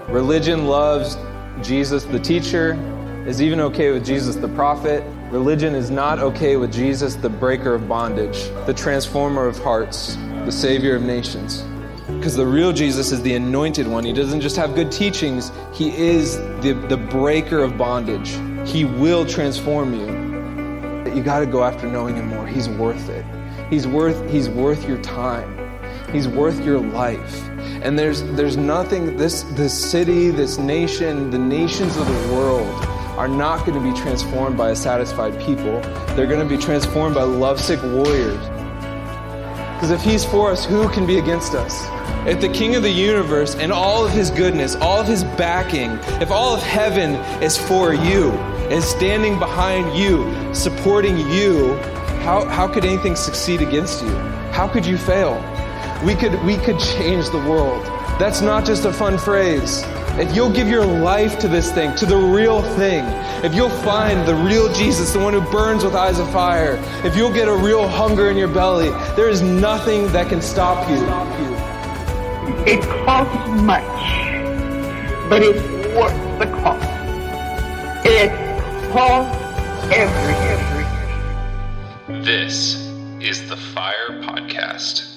Religion loves Jesus the teacher, is even okay with Jesus the prophet. Religion is not okay with Jesus the breaker of bondage, the transformer of hearts, the savior of nations. Because the real Jesus is the anointed one. He doesn't just have good teachings. He is the breaker of bondage. He will transform you. You got to go after knowing him more. He's worth it. He's worth your time. He's worth your life. And there's nothing, this city, this nation, the nations of the world are not going to be transformed by a satisfied people. They're going to be transformed by lovesick warriors. Because if he's for us, who can be against us? If the King of the universe and all of his goodness, all of his backing, if all of heaven is for you, is standing behind you, supporting you, how could anything succeed against you? How could you fail? We could change the world. That's not just a fun phrase. If you'll give your life to this thing, to the real thing, if you'll find the real Jesus, the one who burns with eyes of fire, if you'll get a real hunger in your belly, there is nothing that can stop you. It costs much, but it's worth the cost. It costs everything. This is the Fire Podcast.